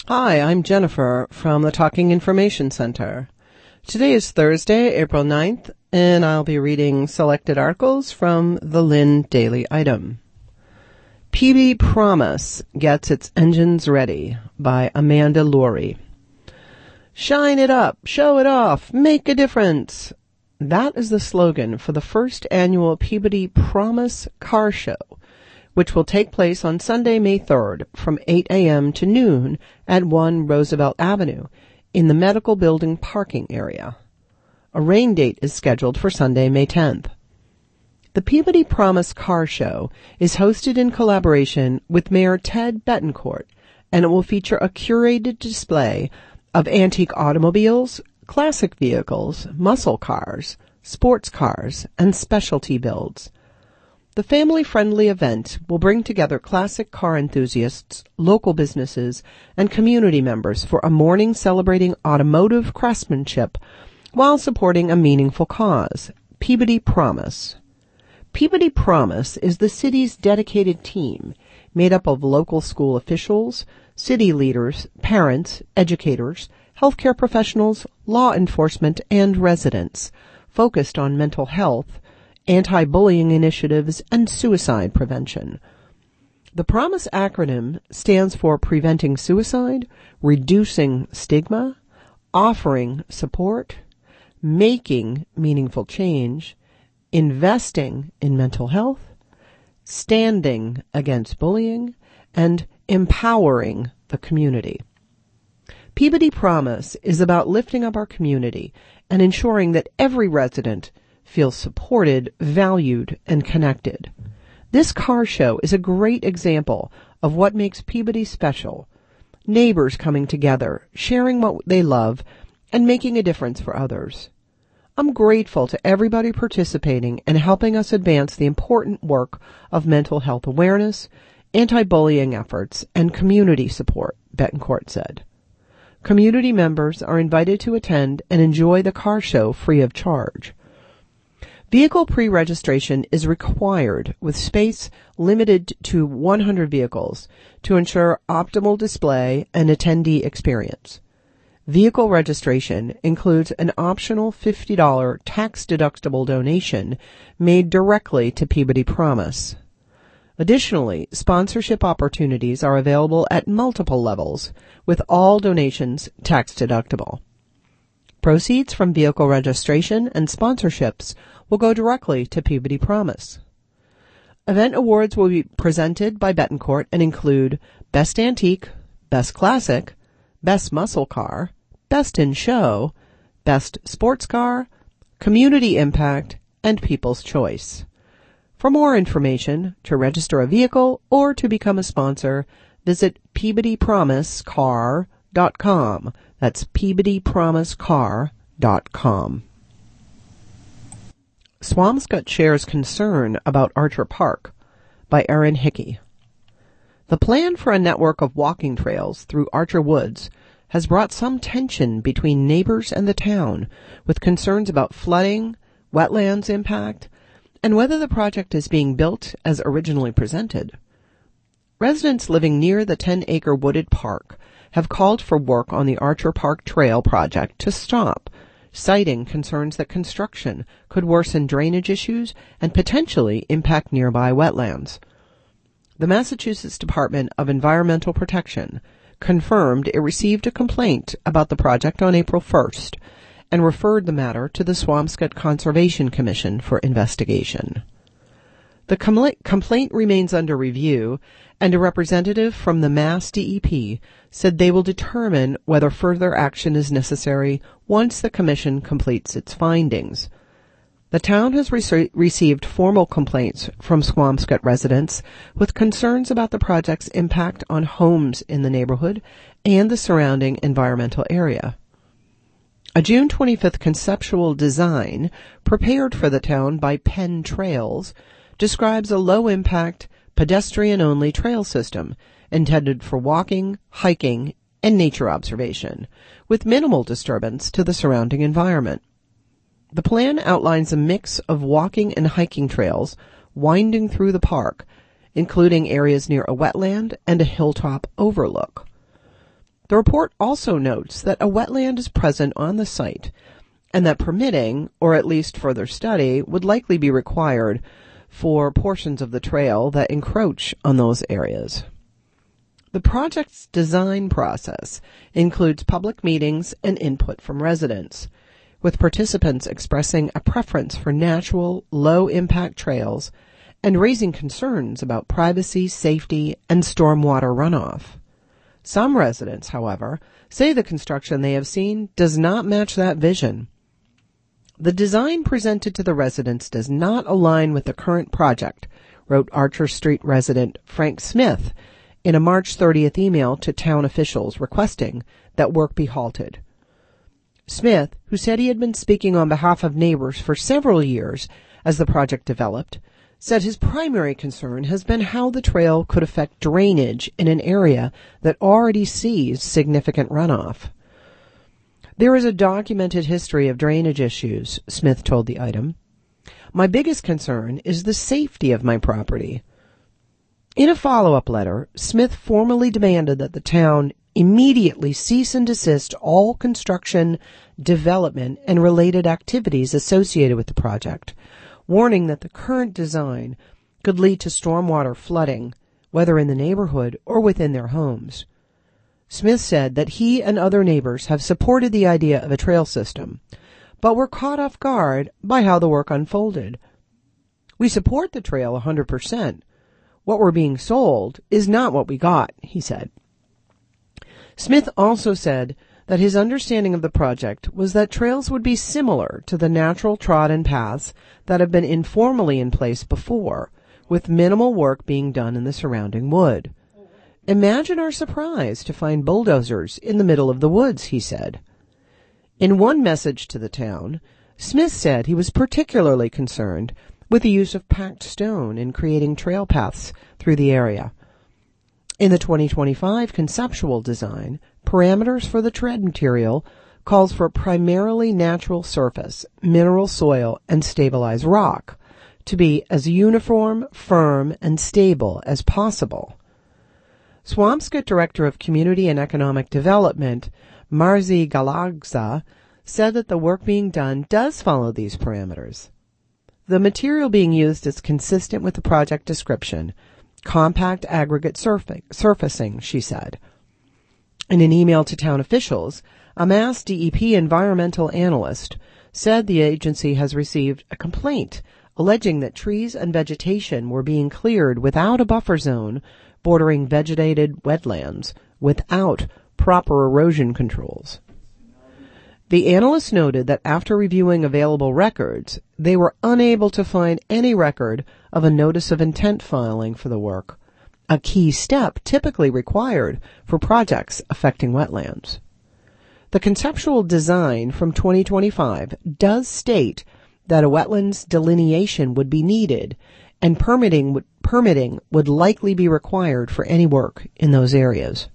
Hi, I'm Jennifer from the Talking Information Center. Today is Thursday, April 9th, and I'll be reading selected articles from the Lynn Daily Item. PB Promise Gets Its Engines Ready by Amanda Lurie. Shine it up, show it off, make a difference. That is the slogan for the first annual Peabody Promise Car Show, which will take place on Sunday, May 3rd from 8 a.m. to noon at 1 Roosevelt Avenue in the Medical Building parking area. A rain date is scheduled for Sunday, May 10th. The Peabody Promise Car Show is hosted in collaboration with Mayor Ted Betancourt, and it will feature a curated display of antique automobiles, classic vehicles, muscle cars, sports cars, and specialty builds. The family-friendly event will bring together classic car enthusiasts, local businesses, and community members for a morning celebrating automotive craftsmanship while supporting a meaningful cause, Peabody Promise. Peabody Promise is the city's dedicated team made up of local school officials, city leaders, parents, educators, healthcare professionals, law enforcement, and residents, focused on mental health, anti-bullying initiatives, and suicide prevention. The PROMISE acronym stands for Preventing Suicide, Reducing Stigma, Offering Support, Making Meaningful Change, Investing in Mental Health, Standing Against Bullying, and Empowering the Community. Peabody Promise is about lifting up our community and ensuring that every resident feels supported, valued, and connected. This car show is a great example of what makes Peabody special. Neighbors coming together, sharing what they love, and making a difference for others. I'm grateful to everybody participating and helping us advance the important work of mental health awareness, anti-bullying efforts, and community support, Betancourt said. Community members are invited to attend and enjoy the car show free of charge. Vehicle pre-registration is required with space limited to 100 vehicles to ensure optimal display and attendee experience. Vehicle registration includes an optional $50 tax-deductible donation made directly to Peabody Promise. Additionally, sponsorship opportunities are available at multiple levels, with all donations tax-deductible. Proceeds from vehicle registration and sponsorships will go directly to Peabody Promise. Event awards will be presented by Betancourt and include Best Antique, Best Classic, Best Muscle Car, Best in Show, Best Sports Car, Community Impact, and People's Choice. For more information, to register a vehicle, or to become a sponsor, visit PeabodyPromiseCar.com. That's PeabodyPromiseCar.com. Swampscott shares concern about Archer Park by Erin Hickey. The plan for a network of walking trails through Archer Woods has brought some tension between neighbors and the town, with concerns about flooding, wetlands impact, and whether the project is being built as originally presented. Residents living near the 10-acre wooded park have called for work on the Archer Park Trail project to stop, citing concerns that construction could worsen drainage issues and potentially impact nearby wetlands. The Massachusetts Department of Environmental Protection confirmed it received a complaint about the project on April 1st and referred the matter to the Swampscott Conservation Commission for investigation. The complaint remains under review, and a representative from the Mass DEP said they will determine whether further action is necessary once the commission completes its findings. The town has received formal complaints from Swampscott residents with concerns about the project's impact on homes in the neighborhood and the surrounding environmental area. A June 25th conceptual design prepared for the town by Penn Trails describes a low-impact, pedestrian-only trail system intended for walking, hiking, and nature observation, with minimal disturbance to the surrounding environment. The plan outlines a mix of walking and hiking trails winding through the park, including areas near a wetland and a hilltop overlook. The report also notes that a wetland is present on the site and that permitting, or at least further study, would likely be required for portions of the trail that encroach on those areas. The project's design process includes public meetings and input from residents, with participants expressing a preference for natural, low-impact trails and raising concerns about privacy, safety, and stormwater runoff. Some residents, however, say the construction they have seen does not match that vision. The design presented to the residents does not align with the current project, wrote Archer Street resident Frank Smith in a March 30th email to town officials requesting that work be halted. Smith, who said he had been speaking on behalf of neighbors for several years as the project developed, said his primary concern has been how the trail could affect drainage in an area that already sees significant runoff. There is a documented history of drainage issues, Smith told the item. My biggest concern is the safety of my property. In a follow-up letter, Smith formally demanded that the town immediately cease and desist all construction, development, and related activities associated with the project, warning that the current design could lead to stormwater flooding, whether in the neighborhood or within their homes. Smith said that he and other neighbors have supported the idea of a trail system, but were caught off guard by how the work unfolded. We support the trail 100%. What we're being sold is not what we got, he said. Smith also said that his understanding of the project was that trails would be similar to the natural trodden paths that have been informally in place before, with minimal work being done in the surrounding wood. Imagine our surprise to find bulldozers in the middle of the woods, he said. In one message to the town, Smith said he was particularly concerned with the use of packed stone in creating trail paths through the area. In the 2025 conceptual design, parameters for the tread material calls for primarily natural surface, mineral soil, and stabilized rock to be as uniform, firm, and stable as possible. Swampscott Director of Community and Economic Development, Marzi Galagza, said that the work being done does follow these parameters. The material being used is consistent with the project description, compact aggregate surfacing, she said. In an email to town officials, a Mass DEP environmental analyst said the agency has received a complaint alleging that trees and vegetation were being cleared without a buffer zone bordering vegetated wetlands without proper erosion controls. The analyst noted that after reviewing available records, they were unable to find any record of a notice of intent filing for the work, a key step typically required for projects affecting wetlands. The conceptual design from 2025 does state that a wetlands delineation would be needed and permitting would likely be required for any work in those areas.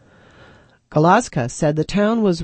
Galazka said the town was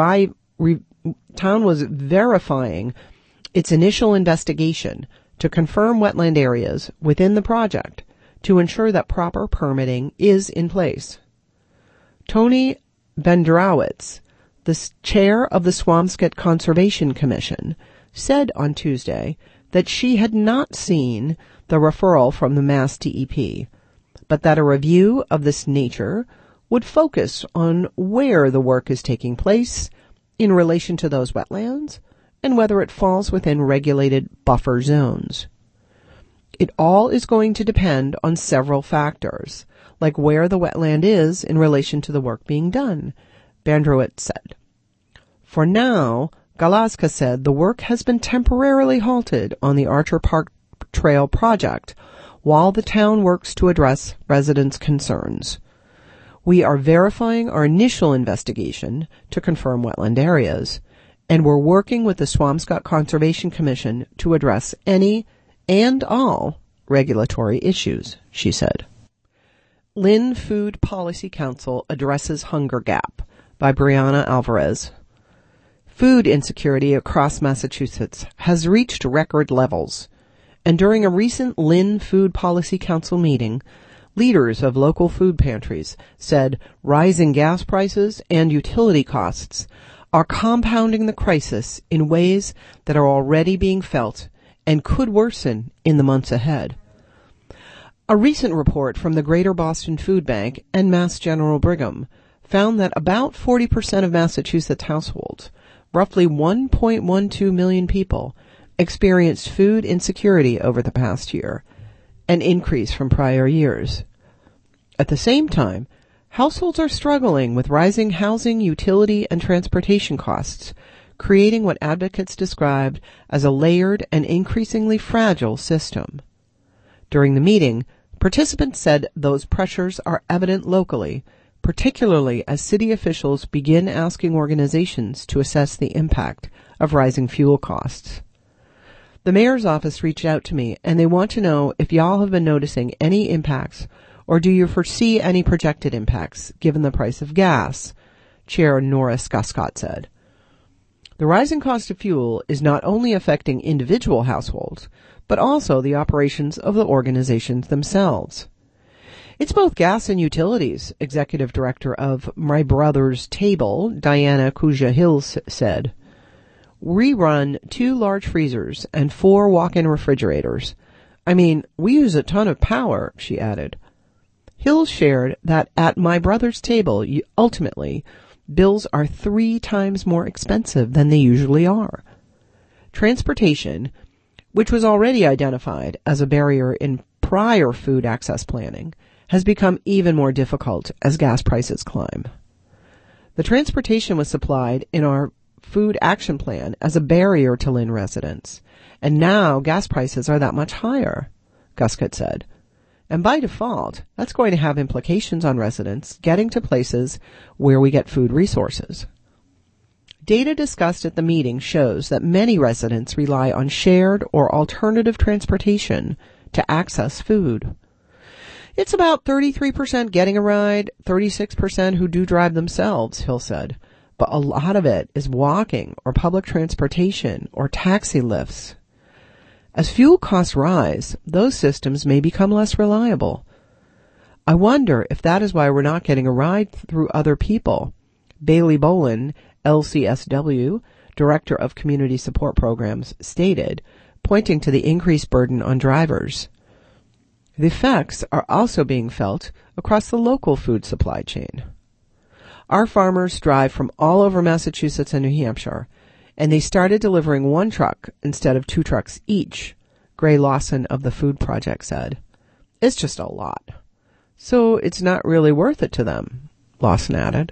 verifying its initial investigation to confirm wetland areas within the project to ensure that proper permitting is in place. Tony Bendrawitz, the chair of the Swampscott Conservation Commission, said on Tuesday that she had not seen the referral from the Mass DEP, but that a review of this nature would focus on where the work is taking place in relation to those wetlands and whether it falls within regulated buffer zones. It all is going to depend on several factors, like where the wetland is in relation to the work being done, Bandrowitz said. For now, Galazka said the work has been temporarily halted on the Archer Park Trail project while the town works to address residents' concerns. We are verifying our initial investigation to confirm wetland areas, and we're working with the Swampscott Conservation Commission to address any and all regulatory issues, she said. Lynn Food Policy Council addresses hunger gap by Brianna Alvarez. Food insecurity across Massachusetts has reached record levels, and during a recent Lynn Food Policy Council meeting, Leaders of local food pantries said rising gas prices and utility costs are compounding the crisis in ways that are already being felt and could worsen in the months ahead. A recent report from the Greater Boston Food Bank and Mass General Brigham found that about 40% of Massachusetts households, roughly 1.12 million people, experienced food insecurity over the past year, an increase from prior years. At the same time, households are struggling with rising housing, utility, and transportation costs, creating what advocates described as a layered and increasingly fragile system. During the meeting, participants said those pressures are evident locally, particularly as city officials begin asking organizations to assess the impact of rising fuel costs. The mayor's office reached out to me, and they want to know if y'all have been noticing any impacts, or do you foresee any projected impacts, given the price of gas, Chair Norris Guscott said. The rising cost of fuel is not only affecting individual households, but also the operations of the organizations themselves. It's both gas and utilities, Executive Director of My Brother's Table, Diana Kuja-Hills, said. We run 2 large freezers and 4 walk-in refrigerators. I mean, we use a ton of power, she added. Hills shared that at My Brother's Table, ultimately, bills are 3 times more expensive than they usually are. Transportation, which was already identified as a barrier in prior food access planning, has become even more difficult as gas prices climb. The transportation was supplied in our Food Action Plan as a barrier to Lynn residents, and now gas prices are that much higher, Guscott said. And by default, that's going to have implications on residents getting to places where we get food resources. Data discussed at the meeting shows that many residents rely on shared or alternative transportation to access food. It's about 33% getting a ride, 36% who do drive themselves, Hill said. But a lot of it is walking or public transportation or taxi lifts. As fuel costs rise, those systems may become less reliable. I wonder if that is why we're not getting a ride through other people. Bailey Bolin, LCSW, Director of Community Support Programs, stated, pointing to the increased burden on drivers. The effects are also being felt across the local food supply chain. Our farmers drive from all over Massachusetts and New Hampshire, and they started delivering 1 truck instead of 2 trucks each, Gray Lawson of the Food Project said. It's just a lot. So it's not really worth it to them, Lawson added.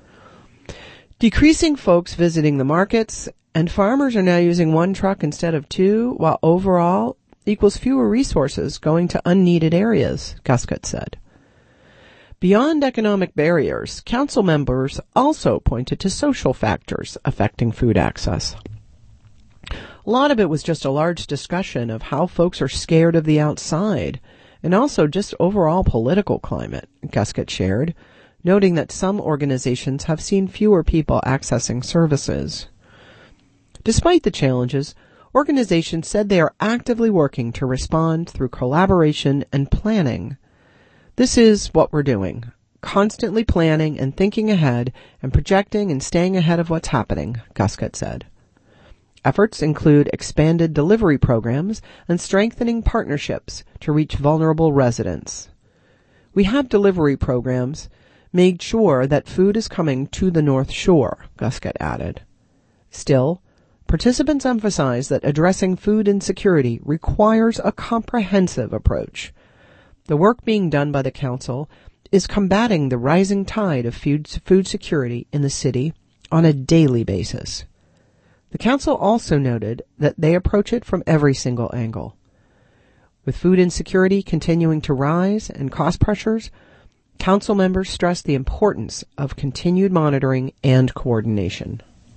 Decreasing folks visiting the markets, and farmers are now using 1 truck instead of 2, while overall equals fewer resources going to unneeded areas, Guscott said. Beyond economic barriers, council members also pointed to social factors affecting food access. A lot of it was just a large discussion of how folks are scared of the outside, and also just overall political climate, Guscott shared, noting that some organizations have seen fewer people accessing services. Despite the challenges, organizations said they are actively working to respond through collaboration and planning. This is what we're doing, constantly planning and thinking ahead and projecting and staying ahead of what's happening, Guscott said. Efforts include expanded delivery programs and strengthening partnerships to reach vulnerable residents. We have delivery programs, made sure that food is coming to the North Shore, Guscott added. Still, participants emphasize that addressing food insecurity requires a comprehensive approach. The work being done by the council is combating the rising tide of food security in the city on a daily basis. The council also noted that they approach it from every single angle. With food insecurity continuing to rise and cost pressures, council members stressed the importance of continued monitoring and coordination.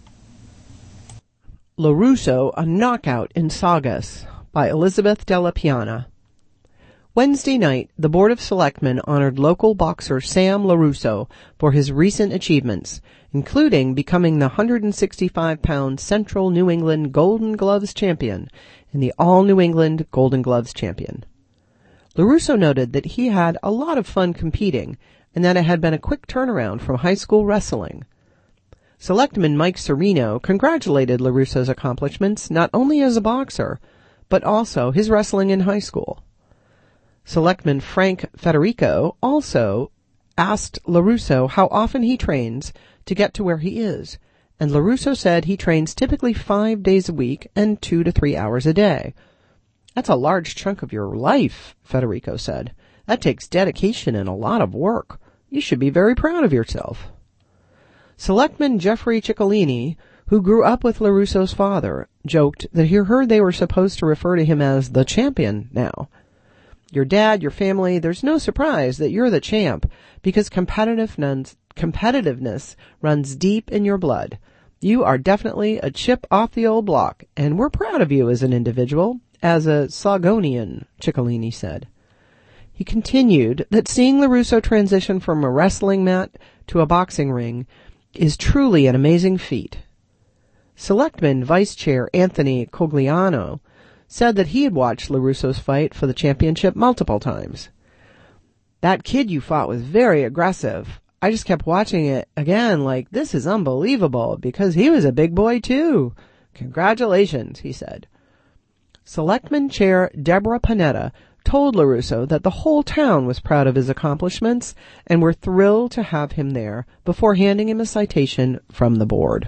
LaRusso, a knockout in Saugus by Elizabeth Della Piana. Wednesday night, the Board of Selectmen honored local boxer Sam LaRusso for his recent achievements, including becoming the 165-pound Central New England Golden Gloves champion and the All-New England Golden Gloves champion. LaRusso noted that he had a lot of fun competing and that it had been a quick turnaround from high school wrestling. Selectman Mike Serino congratulated LaRusso's accomplishments not only as a boxer, but also his wrestling in high school. Selectman Frank Federico also asked LaRusso how often he trains to get to where he is, and LaRusso said he trains typically 5 days a week and 2 to 3 hours a day. That's a large chunk of your life, Federico said. That takes dedication and a lot of work. You should be very proud of yourself. Selectman Jeffrey Ciccolini, who grew up with LaRusso's father, joked that he heard they were supposed to refer to him as the champion now. Your dad, your family, there's no surprise that you're the champ because competitiveness runs deep in your blood. You are definitely a chip off the old block, and we're proud of you as an individual, as a Saugonian, Ciccolini said. He continued that seeing LaRusso transition from a wrestling mat to a boxing ring is truly an amazing feat. Selectman Vice Chair Anthony Cogliano said that he had watched LaRusso's fight for the championship multiple times. That kid you fought was very aggressive. I just kept watching it again like, this is unbelievable, because he was a big boy too. Congratulations, he said. Selectman Chair Deborah Panetta told LaRusso that the whole town was proud of his accomplishments and were thrilled to have him there before handing him a citation from the board.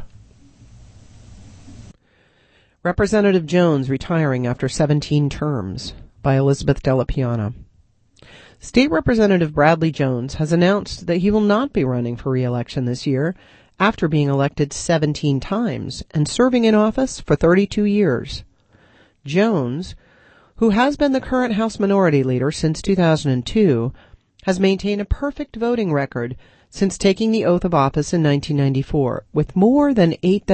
Representative Jones retiring after 17 terms, by Elizabeth Della Piana. State Representative Bradley Jones has announced that he will not be running for re-election this year after being elected 17 times and serving in office for 32 years. Jones, who has been the current House Minority Leader since 2002, has maintained a perfect voting record since taking the oath of office in 1994, with more than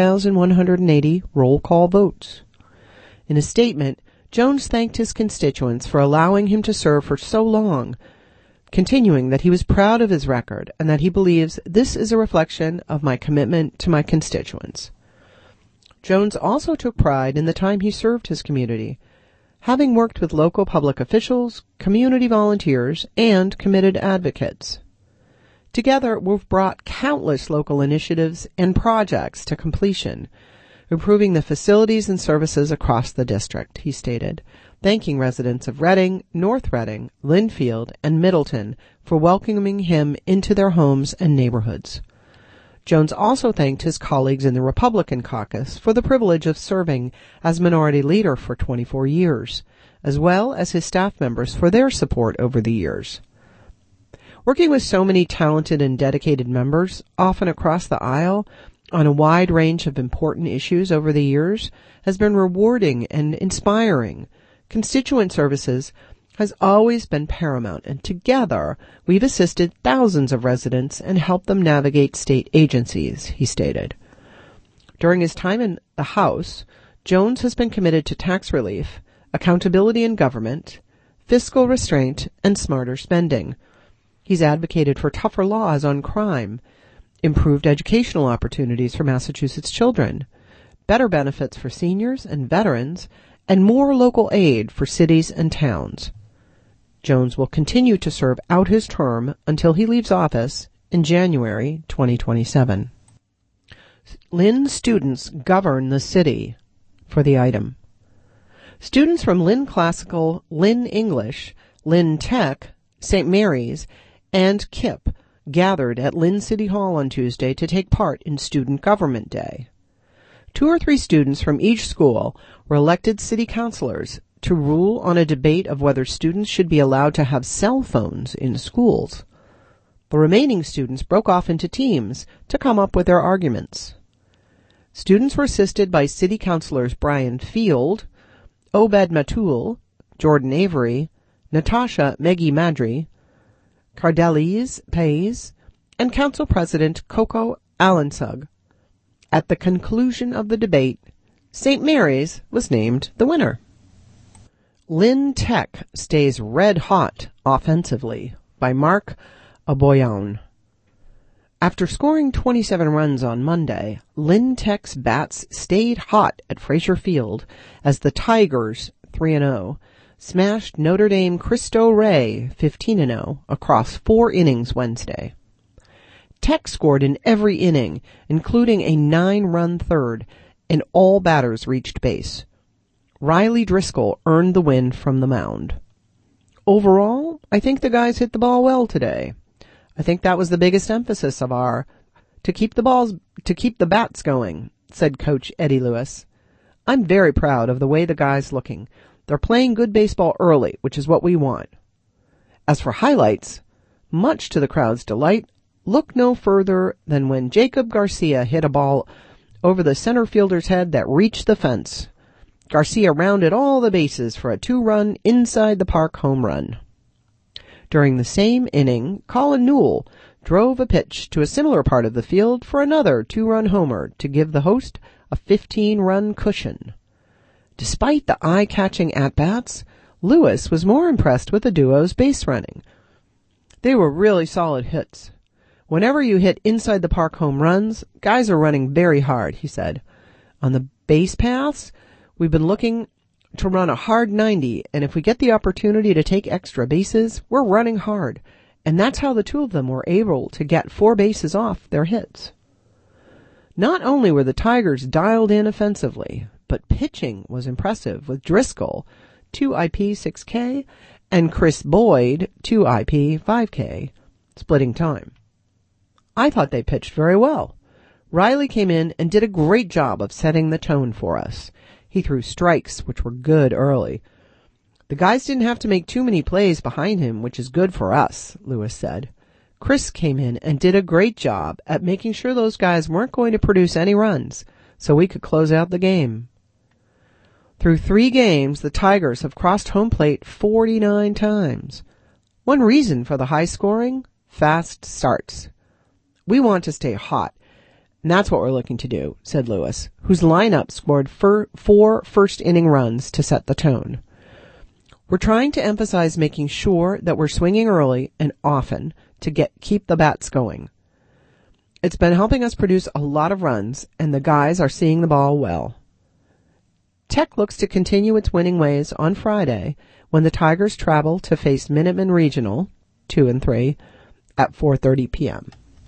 8,180 roll call votes. In a statement, Jones thanked his constituents for allowing him to serve for so long, continuing that he was proud of his record and that he believes this is a reflection of my commitment to my constituents. Jones also took pride in the time he served his community, having worked with local public officials, community volunteers, and committed advocates. Together, we've brought countless local initiatives and projects to completion, improving the facilities and services across the district, he stated, thanking residents of Reading, North Reading, Lynnfield, and Middleton for welcoming him into their homes and neighborhoods. Jones also thanked his colleagues in the Republican caucus for the privilege of serving as minority leader for 24 years, as well as his staff members for their support over the years. Working with so many talented and dedicated members, often across the aisle, on a wide range of important issues over the years, has been rewarding and inspiring. Constituent services has always been paramount, and together we've assisted thousands of residents and helped them navigate state agencies, he stated. During his time in the House, Jones has been committed to tax relief, accountability in government, fiscal restraint, and smarter spending. He's advocated for tougher laws on crime, improved educational opportunities for Massachusetts children, better benefits for seniors and veterans, and more local aid for cities and towns. Jones will continue to serve out his term until he leaves office in January 2027. Lynn students govern the city, for the item. Students from Lynn Classical, Lynn English, Lynn Tech, St. Mary's, and KIPP gathered at Lynn City Hall on Tuesday to take part in Student Government Day. 2 or 3 students from each school were elected city councilors to rule on a debate of whether students should be allowed to have cell phones in schools. The remaining students broke off into teams to come up with their arguments. Students were assisted by city councilors Brian Field, Obed Matul, Jordan Avery, Natasha Meggie Madry, Cardellese Pays, and Council President Coco Allensug. At the conclusion of the debate, St. Mary's was named the winner. Lynn Tech stays red hot offensively, by Mark Aboyane. After scoring 27 runs on Monday, Lynn Tech's bats stayed hot at Fraser Field as the Tigers, 3-0, smashed Notre Dame Cristo Rey 15-0 across 4 innings Wednesday. Tech scored in every inning, including a 9-run third, and all batters reached base. Riley Driscoll earned the win from the mound. Overall, I think the guys hit the ball well today. I think that was the biggest emphasis of our to keep the bats going, said Coach Eddie Lewis. I'm very proud of the way the guys looking. They're playing good baseball early, which is what we want. As for highlights, much to the crowd's delight, look no further than when Jacob Garcia hit a ball over the center fielder's head that reached the fence. Garcia rounded all the bases for a 2-run inside the park home run. During the same inning, Colin Newell drove a pitch to a similar part of the field for another 2-run homer to give the host a 15-run cushion. Despite the eye-catching at-bats, Lewis was more impressed with the duo's base running. They were really solid hits. Whenever you hit inside the park home runs, guys are running very hard, he said. On the base paths, we've been looking to run a hard 90, and if we get the opportunity to take extra bases, we're running hard. And that's how the two of them were able to get 4 bases off their hits. Not only were the Tigers dialed in offensively, but pitching was impressive with Driscoll, 2 IP 6K, and Chris Boyd, 2 IP 5K, splitting time. I thought they pitched very well. Riley came in and did a great job of setting the tone for us. He threw strikes, which were good early. The guys didn't have to make too many plays behind him, which is good for us, Lewis said. Chris came in and did a great job at making sure those guys weren't going to produce any runs, so we could close out the game. Through 3 games, the Tigers have crossed home plate 49 times. One reason for the high scoring? Fast starts. We want to stay hot, and that's what we're looking to do, said Lewis, whose lineup scored 4 first-inning runs to set the tone. We're trying to emphasize making sure that we're swinging early and often to keep the bats going. It's been helping us produce a lot of runs, and the guys are seeing the ball well. Tech looks to continue its winning ways on Friday when the Tigers travel to face Minuteman Regional, 2 and 3, at 4:30 p.m.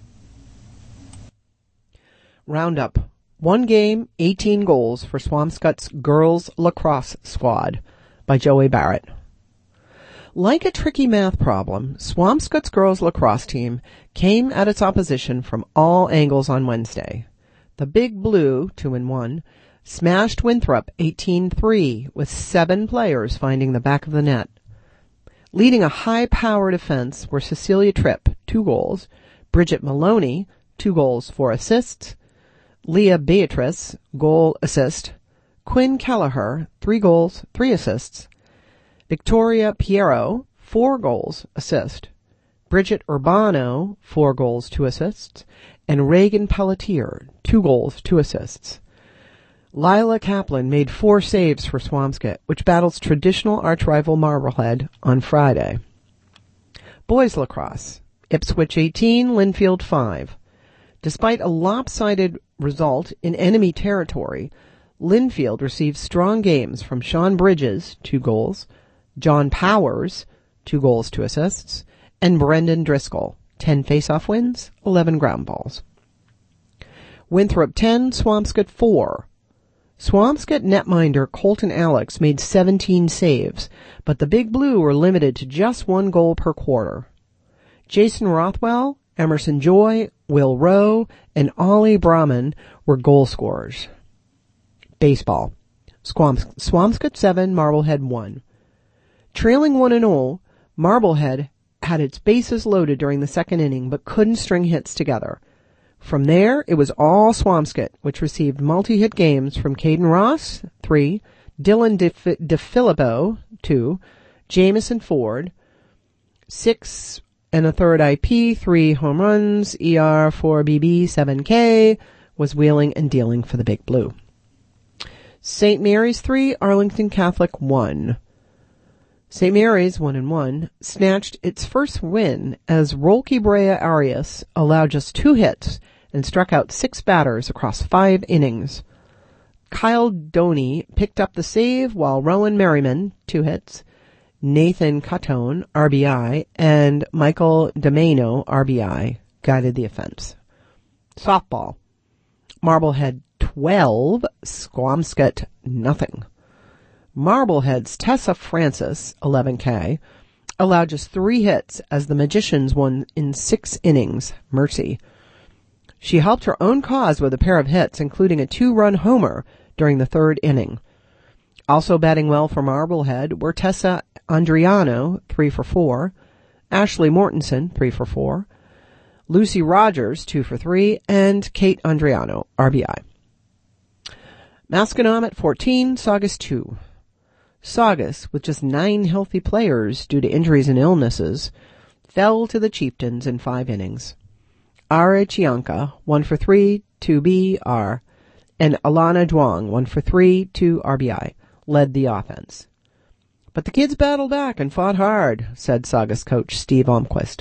Roundup. 1 game, 18 goals for Swampscott's girls lacrosse squad by Joey Barrett. Like a tricky math problem, Swampscott's girls lacrosse team came at its opposition from all angles on Wednesday. The Big Blue, 2-1, smashed Winthrop 18-3 with 7 players finding the back of the net. Leading a high-powered offense were Cecilia Tripp, 2 goals, Bridget Maloney, 2 goals, 4 assists, Leah Beatrice, goal assist, Quinn Kelleher, 3 goals, 3 assists, Victoria Piero, 4 goals, assist, Bridget Urbano, 4 goals, 2 assists, and Reagan Pelletier, 2 goals, 2 assists. Lila Kaplan made 4 saves for Swampscott, which battles traditional arch-rival Marblehead on Friday. Boys lacrosse, Ipswich 18, Linfield 5. Despite a lopsided result in enemy territory, Linfield received strong games from Sean Bridges, 2 goals, John Powers, 2 goals, 2 assists, and Brendan Driscoll, 10 face-off wins, 11 ground balls. Winthrop 10, Swampscott 4. Swampscott netminder Colton Alex made 17 saves, but the Big Blue were limited to just 1 goal per quarter. Jason Rothwell, Emerson Joy, Will Rowe, and Ollie Brahman were goal scorers. Baseball. Swampscott 7, Marblehead 1. Trailing 1-0, Marblehead had its bases loaded during the second inning but couldn't string hits together. From there, it was all Swampscott, which received multi-hit games from Caden Ross, 3, Dylan DeFilippo, 2, Jamison Ford, 6 and a third IP, 3 home runs, ER 4 BB, 7K, was wheeling and dealing for the Big Blue. St. Mary's 3, Arlington Catholic 1. St. Mary's, 1-1, snatched its first win as Rolke Brea Arias allowed just 2 hits and struck out 6 batters across 5 innings. Kyle Doney picked up the save while Rowan Merriman, 2 hits, Nathan Catone, RBI, and Michael Domeno, RBI, guided the offense. Softball. Marblehead 12, Squamscott nothing. Marblehead's Tessa Francis, 11K, allowed just 3 hits as the Magicians won in 6 innings, mercy. She helped her own cause with a pair of hits, including a 2-run homer during the 3rd inning. Also batting well for Marblehead were Tessa Andriano, 3 for 4, Ashley Mortensen, 3 for 4, Lucy Rogers, 2 for 3, and Kate Andriano, RBI. Masconom at 14, Saugus 2. Saugus, with just 9 healthy players due to injuries and illnesses, fell to the Chieftains in 5 innings. Ara Chianca, 1 for 3, 2 BR, and Alana Duong, 1 for 3, 2 RBI, led the offense. But the kids battled back and fought hard, said Saugus coach Steve Almquist.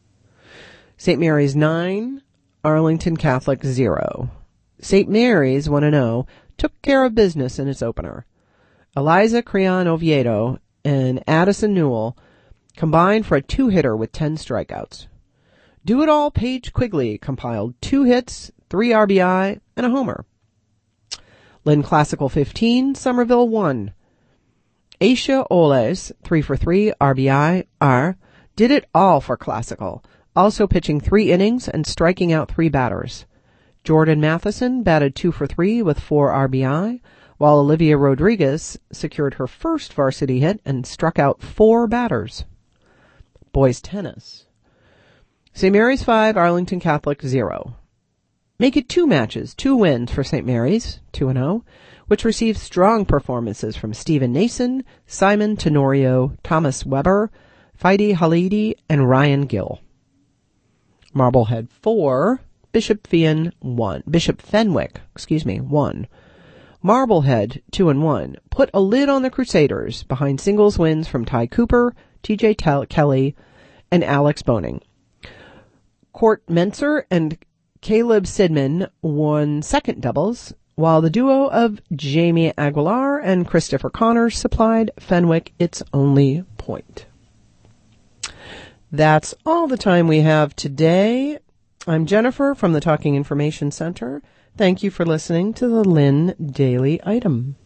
St. Mary's 9, Arlington Catholic 0. St. Mary's 1-0 took care of business in its opener. Eliza Creon Oviedo and Addison Newell combined for a 2-hitter with 10 strikeouts. Do-it-all Paige Quigley compiled 2 hits, 3 RBI, and a homer. Lynn Classical 15, Somerville 1. Aisha Oles, 3 for 3, RBI, R, did it all for Classical, also pitching 3 innings and striking out 3 batters. Jordan Matheson batted 2 for 3 with 4 RBI, while Olivia Rodriguez secured her first varsity hit and struck out 4 batters. Boys tennis. St. Mary's 5, Arlington Catholic 0. Make it 2 matches, 2 wins for St. Mary's, 2-0, which received strong performances from Stephen Nason, Simon Tenorio, Thomas Weber, Feidi Halidi, and Ryan Gill. Marblehead 4, Bishop Fenwick, 1. Marblehead, 2-1, put a lid on the Crusaders behind singles wins from Ty Cooper, TJ Kelly, and Alex Boning. Court Menser and Caleb Sidman won second doubles, while the duo of Jamie Aguilar and Christopher Connors supplied Fenwick its only point. That's all the time we have today. I'm Jennifer from the Talking Information Center. Thank you for listening to the Lynn Daily Item.